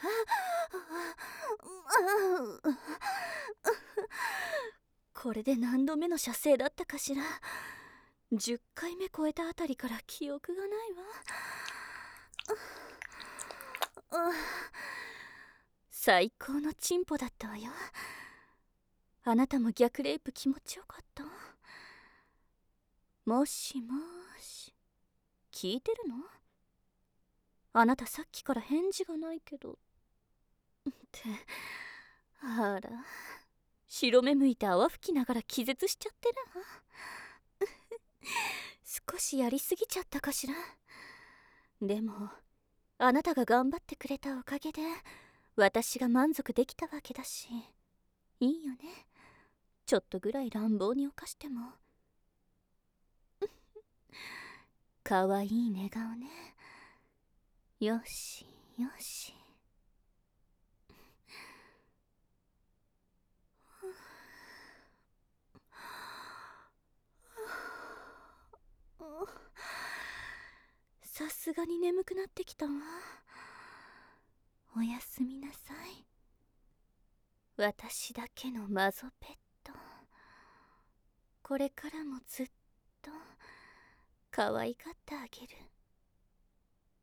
これで何度目の射精だったかしら。10回目超えたあたりから記憶がないわ。最高のチンポだったわよ。あなたも逆レイプ気持ちよかった？もしもし、聞いてるの？あなたさっきから返事がないけど。って、あら、白目向いて泡吹きながら気絶しちゃってるわ。少しやりすぎちゃったかしら。でもあなたが頑張ってくれたおかげで私が満足できたわけだし、いいよね、ちょっとぐらい乱暴に犯しても。かわいい寝顔ね。よしよし。さすがに眠くなってきたわ。おやすみなさい。私だけのマゾペット。これからもずっと可愛がってあげる。